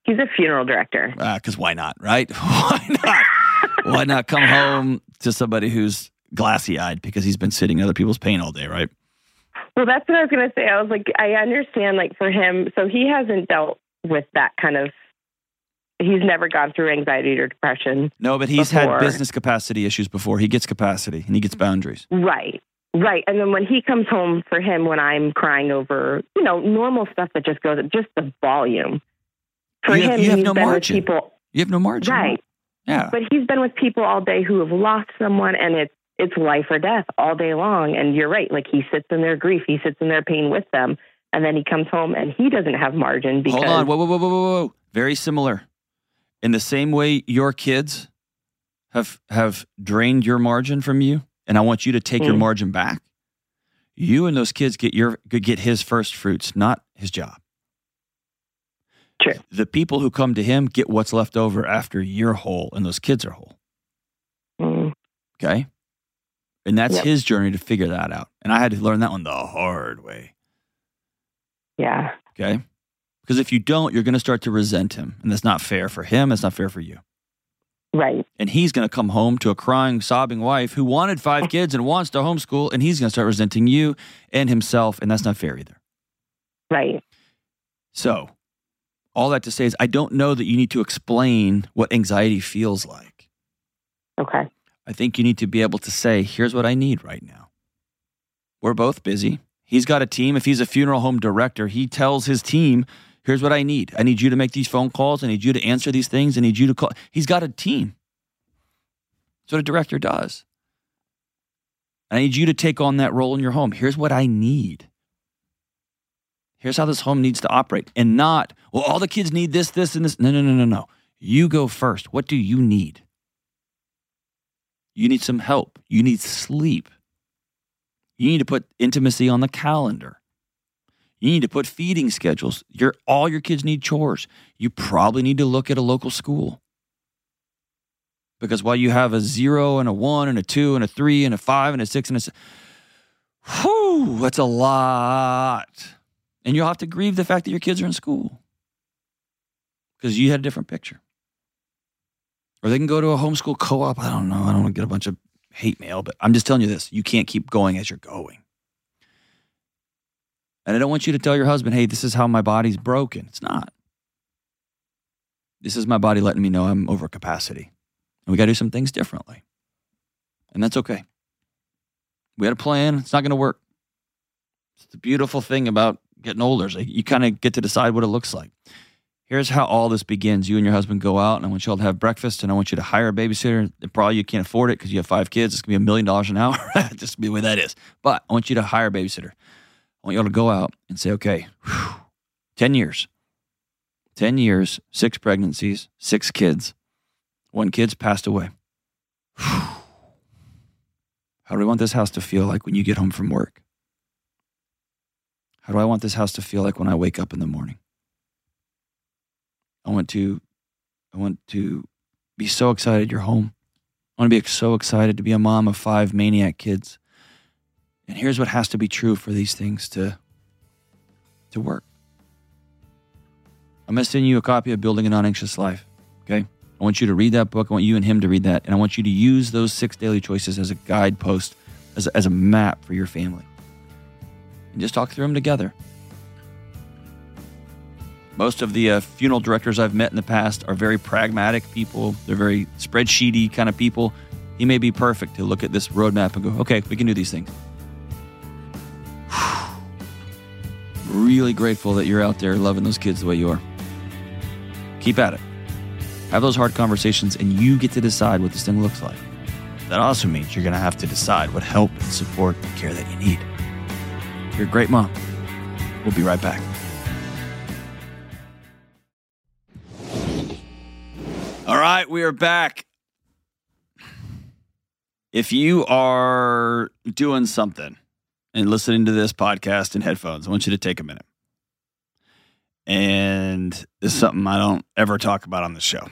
He's a funeral director. Because uh, why not, right? Why not? Why not come home to somebody who's glassy-eyed because he's been sitting in other people's pain all day, right? Well, that's what I was going to say. I was like, I understand, like, for him, so he hasn't dealt with that kind of, he's never gone through anxiety or depression. No, but he's before. had business capacity issues before. He gets capacity and he gets boundaries. Right. Right. And then when he comes home for him, when I'm crying over, you know, normal stuff that just goes, just the volume. For you have, him, you have he's no been margin. with people. You have no margin. Right. Yeah. But he's been with people all day who have lost someone, and it's, it's life or death all day long. And you're right. Like, he sits in their grief. He sits in their pain with them. And then he comes home and he doesn't have margin because... Hold on. Whoa, whoa, whoa, whoa, whoa, whoa. Very similar. In the same way your kids have have drained your margin from you, and I want you to take mm. your margin back, you and those kids get your get his first fruits, not his job. True. The people who come to him get what's left over after you're whole and those kids are whole. Mm. Okay? And that's yep. his journey to figure that out. And I had to learn that one the hard way. Yeah. Okay? Because if you don't, you're going to start to resent him. And that's not fair for him. It's not fair for you. Right. And he's going to come home to a crying, sobbing wife who wanted five kids and wants to homeschool. And he's going to start resenting you and himself. And that's not fair either. Right. So, all that to say is I don't know that you need to explain what anxiety feels like. Okay. I think you need to be able to say, here's what I need right now. We're both busy. He's got a team. If he's a funeral home director, he tells his team, here's what I need. I need you to make these phone calls. I need you to answer these things. I need you to call. He's got a team. That's what a director does. I need you to take on that role in your home. Here's what I need. Here's how this home needs to operate. And not, well, all the kids need this, this, and this. No, no, no, no, no. You go first. What do you need? You need some help. You need sleep. You need to put intimacy on the calendar. You need to put feeding schedules. Your, all your kids need chores. You probably need to look at a local school. Because while you have a zero and a one and a two and a three and a five and a six and a seven, whew, that's a lot. And you'll have to grieve the fact that your kids are in school. Because you had a different picture. Or they can go to a homeschool co-op. I don't know. I don't want to get a bunch of hate mail, but I'm just telling you this. You can't keep going as you're going. And I don't want you to tell your husband, hey, this is how my body's broken. It's not. This is my body letting me know I'm over capacity. And we got to do some things differently. And that's okay. We had a plan. It's not going to work. It's the beautiful thing about getting older. Is like you kind of get to decide what it looks like. Here's how all this begins. You and your husband go out, and I want you all to have breakfast, and I want you to hire a babysitter. And probably you can't afford it because you have five kids. It's going to be a million dollars an hour. Just be the way that is. But I want you to hire a babysitter. I want you all to go out and say, okay, whew, ten years. ten years, six pregnancies, six kids. One kid's passed away. Whew. How do I want this house to feel like when you get home from work? How do I want this house to feel like when I wake up in the morning? I want to, I want to be so excited you're home. I want to be so excited to be a mom of five maniac kids. And here's what has to be true for these things to, to work. I'm going to send you a copy of Building a Non-Anxious Life, okay? I want you to read that book. I want you and him to read that. And I want you to use those six daily choices as a guidepost, as a, as a map for your family. And just talk through them together. Most of the uh, funeral directors I've met in the past are very pragmatic people. They're very spreadsheety kind of people. He may be perfect to look at this roadmap and go, okay, we can do these things. Really grateful that you're out there loving those kids the way you are. Keep at it. Have those hard conversations, and you get to decide what this thing looks like. That also means you're going to have to decide what help and support and care that you need. You're a great mom. We'll be right back. All right, we are back. If you are doing something and listening to this podcast in headphones, I want you to take a minute. And this is something I don't ever talk about on the show.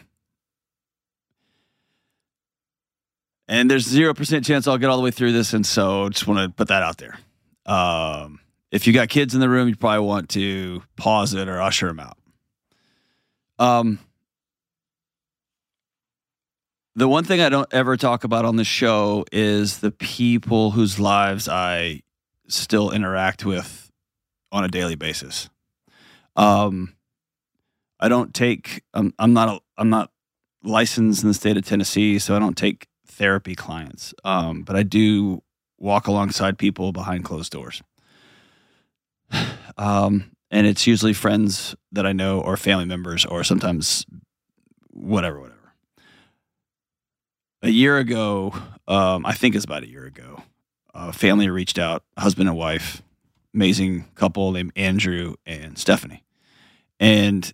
And there's zero percent chance I'll get all the way through this, and so just want to put that out there. Um, if you got kids in the room, you probably want to pause it or usher them out. Um, the one thing I don't ever talk about on the show is the people whose lives I still interact with on a daily basis. Um, I don't take. Um, I'm not. A, I'm not licensed in the state of Tennessee, so I don't take therapy clients. Um, but I do walk alongside people behind closed doors. Um, and it's usually friends that I know, or family members, or sometimes whatever, whatever. A year ago, um, I think it's about a year ago, a family reached out, husband and wife, amazing couple named Andrew and Stephanie. And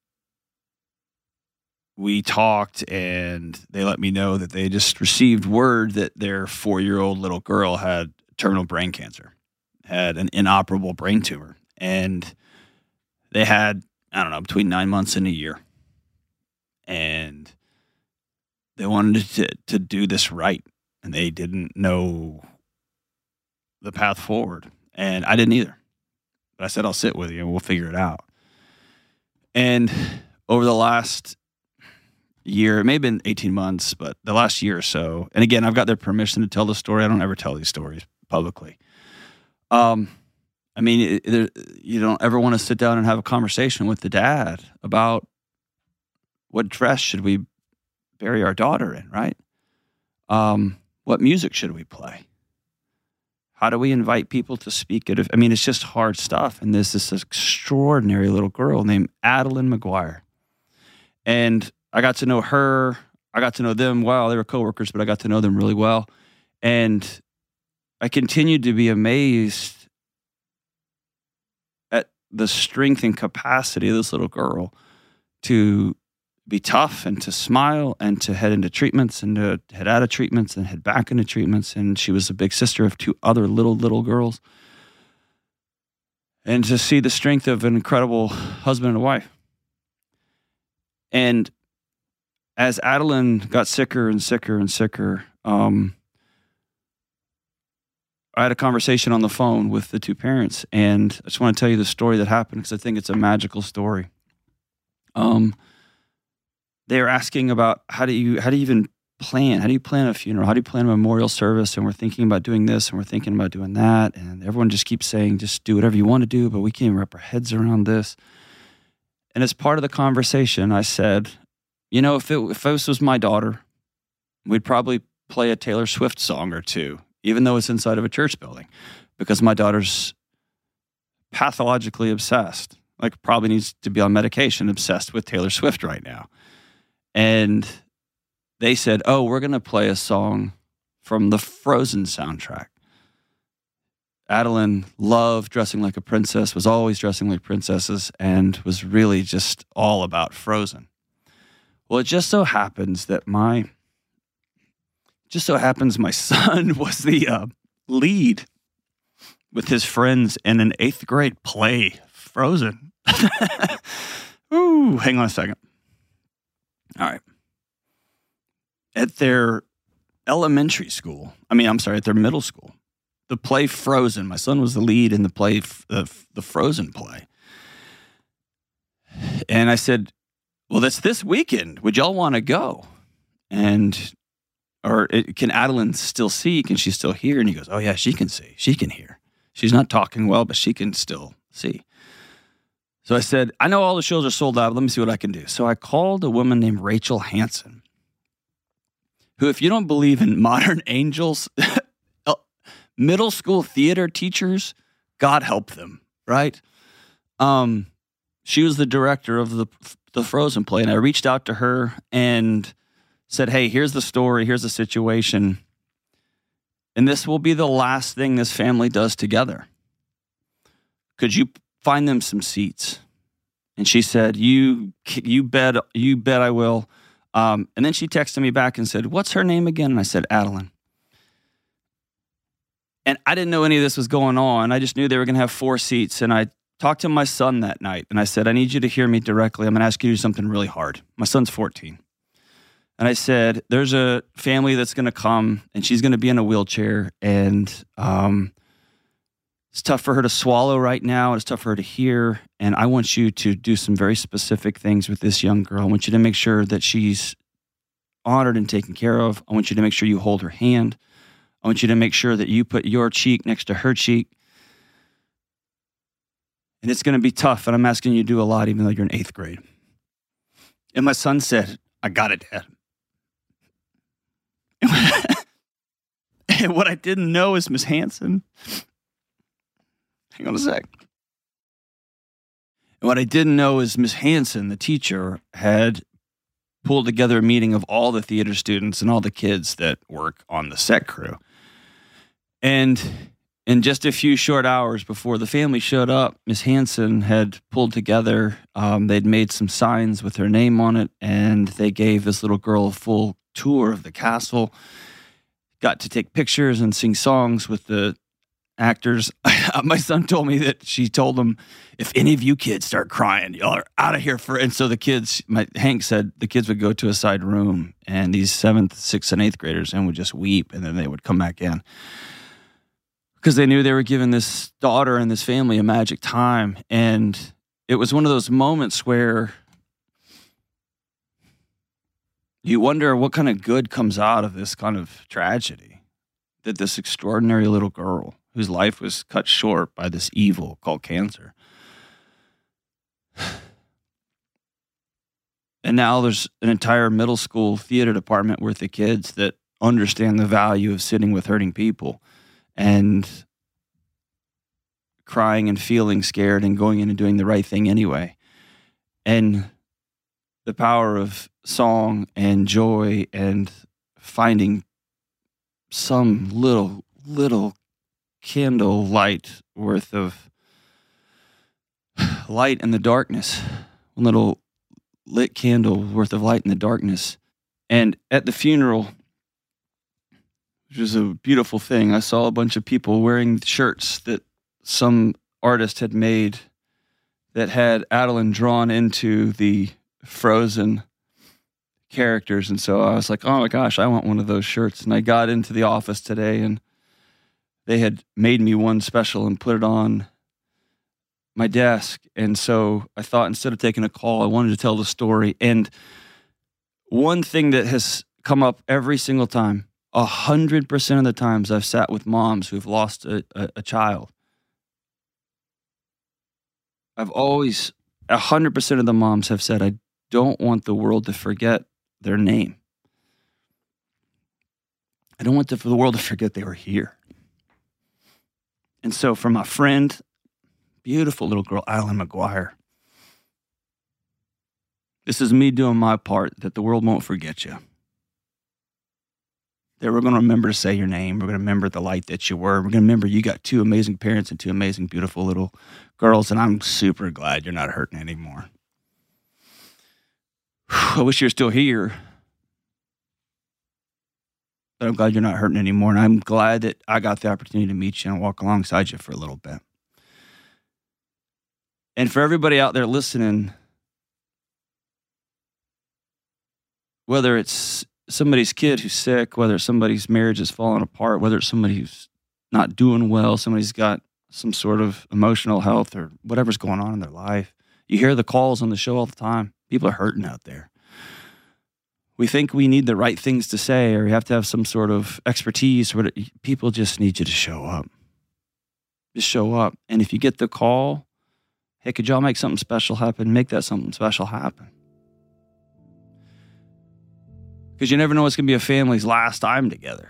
we talked, and they let me know that they just received word that their four-year-old little girl had terminal brain cancer, had an inoperable brain tumor. And they had, I don't know, between nine months and a year. And they wanted to, to do this right, and they didn't know the path forward. And I didn't either. But I said, I'll sit with you and we'll figure it out. And over the last year, it may have been eighteen months, but the last year or so, and again, I've got their permission to tell the story. I don't ever tell these stories publicly. Um, I mean, it, it, you don't ever want to sit down and have a conversation with the dad about what dress should we bury our daughter in, right? Um, what music should we play? How do we invite people to speak at? I mean, it's just hard stuff. And there's this extraordinary little girl named Adeline McGuire. And I got to know her. I got to know them well. They were coworkers, but I got to know them really well. And I continued to be amazed at the strength and capacity of this little girl to be tough and to smile and to head into treatments and to head out of treatments and head back into treatments. And she was a big sister of two other little, little girls. And to see the strength of an incredible husband and wife. And as Adeline got sicker and sicker and sicker, um, I had a conversation on the phone with the two parents. And I just want to tell you the story that happened because I think it's a magical story. Um, They were asking about how do you how do you even plan? How do you plan a funeral? How do you plan a memorial service? And we're thinking about doing this and we're thinking about doing that. And everyone just keeps saying, just do whatever you want to do, but we can't even wrap our heads around this. And as part of the conversation, I said, you know, if it, if this was my daughter, we'd probably play a Taylor Swift song or two, even though it's inside of a church building, because my daughter's pathologically obsessed, like probably needs to be on medication, obsessed with Taylor Swift right now. And they said, oh, we're going to play a song from the Frozen soundtrack. Adeline loved dressing like a princess, was always dressing like princesses, and was really just all about Frozen. Well, it just so happens that my, just so happens my son was the uh, lead with his friends in an eighth grade play, Frozen. Ooh, hang on a second. All right. At their elementary school, I mean, I'm sorry, at their middle school, the play Frozen, my son was the lead in the play, the, the Frozen play. And I said, well, that's this weekend. Would y'all want to go? And, or it, can Adeline still see? Can she still hear? And he goes, oh yeah, she can see. She can hear. She's not talking well, but she can still see. So I said, I know all the shows are sold out. Let me see what I can do. So I called a woman named Rachel Hansen, who, if you don't believe in modern angels, middle school theater teachers, God help them, right? Um, she was the director of the the Frozen play, and I reached out to her and said, hey, here's the story, here's the situation, and this will be the last thing this family does together. Could you find them some seats? And she said, you you bet, you bet I will. Um, and then she texted me back and said, what's her name again? And I said, Adeline. And I didn't know any of this was going on. I just knew they were going to have four seats. And I talked to my son that night. And I said, I need you to hear me directly. I'm going to ask you to do something really hard. My son's fourteen. And I said, there's a family that's going to come, and she's going to be in a wheelchair. And um, It's tough for her to swallow right now. It's tough for her to hear. And I want you to do some very specific things with this young girl. I want you to make sure that she's honored and taken care of. I want you to make sure you hold her hand. I want you to make sure that you put your cheek next to her cheek. And it's going to be tough. And I'm asking you to do a lot, even though you're in eighth grade. And my son said, I got it, Dad. And what I didn't know is Miss Hanson. Hang on a sec. And what I didn't know is Miss Hanson, the teacher, had pulled together a meeting of all the theater students and all the kids that work on the set crew. And in just a few short hours before the family showed up, Miss Hanson had pulled together, um, they'd made some signs with her name on it, and they gave this little girl a full tour of the castle, got to take pictures and sing songs with the actors. My son told me that she told them, if any of you kids start crying, y'all are out of here for, and so the kids, my Hank said the kids would go to a side room and these seventh, sixth, and eighth graders and would just weep, and then they would come back in. Because they knew they were giving this daughter and this family a magic time. And it was one of those moments where you wonder what kind of good comes out of this kind of tragedy. That this extraordinary little girl whose life was cut short by this evil called cancer. And now there's an entire middle school theater department worth of kids that understand the value of sitting with hurting people and crying and feeling scared and going in and doing the right thing anyway. And the power of song and joy and finding some little, little candle light worth of light in the darkness, one little lit candle worth of light in the darkness. And at the funeral, which was a beautiful thing, I saw a bunch of people wearing shirts that some artist had made that had Adeline drawn into the Frozen characters. And so I was like, oh my gosh, I want one of those shirts. And I got into the office today and they had made me one special and put it on my desk. And so I thought instead of taking a call, I wanted to tell the story. And one thing that has come up every single time, a hundred percent of the times I've sat with moms who've lost a, a, a child, I've always, a hundred percent of the moms have said, I don't want the world to forget their name. I don't want the, for the world to forget they were here. And so for my friend, beautiful little girl, Adeline McGuire, this is me doing my part that the world won't forget you. That we're going to remember to say your name. We're going to remember the light that you were. We're going to remember you got two amazing parents and two amazing, beautiful little girls. And I'm super glad you're not hurting anymore. I wish you were still here. But I'm glad you're not hurting anymore. And I'm glad that I got the opportunity to meet you and walk alongside you for a little bit. And for everybody out there listening, whether it's somebody's kid who's sick, whether somebody's marriage is falling apart, whether it's somebody who's not doing well, somebody's got some sort of emotional health or whatever's going on in their life. You hear the calls on the show all the time. People are hurting out there. We think we need the right things to say or we have to have some sort of expertise. Or people just need you to show up. Just show up. And if you get the call, hey, could y'all make something special happen? Make that something special happen. Because you never know what's going to be a family's last time together.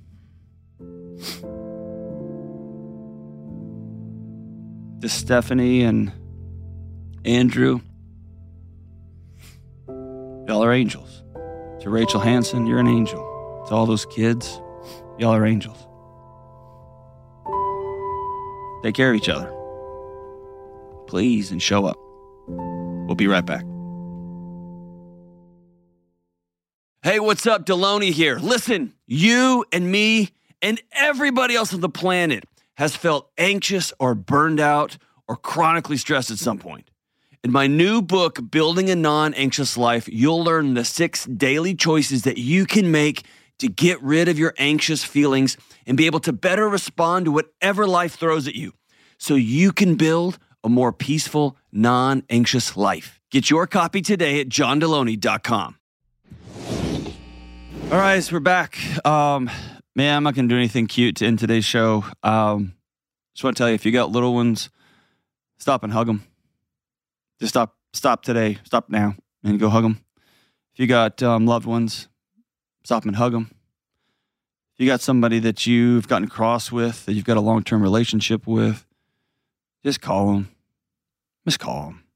To Stephanie and Andrew, y'all are angels. To Rachel Hanson, you're an angel. To all those kids, y'all are angels. Take care of each other. Please, and show up. We'll be right back. Hey, what's up? Deloney here. Listen, you and me and everybody else on the planet has felt anxious or burned out or chronically stressed at some point. In my new book, Building a Non-Anxious Life, you'll learn the six daily choices that you can make to get rid of your anxious feelings and be able to better respond to whatever life throws at you. so you can build a more peaceful, non-anxious life. Get your copy today at john deloney dot com. All right, so we're back. Um, man, I'm not going to do anything cute to end today's show. Um, just want to tell you, if you got little ones, stop and hug them. Just stop, stop today. Stop now and go hug them. If you got um, loved ones, stop and hug them. If you got somebody that you've gotten cross with, that you've got a long-term relationship with, just call them. Just call them.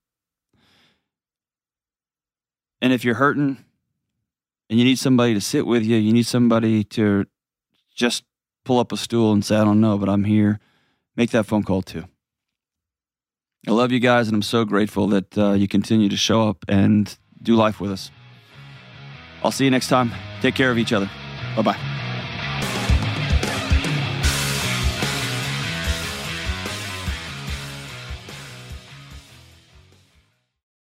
And if you're hurting and you need somebody to sit with you, you need somebody to just pull up a stool and say, I don't know, but I'm here, make that phone call too. I love you guys, and I'm so grateful that uh, you continue to show up and do life with us. I'll see you next time. Take care of each other. Bye-bye.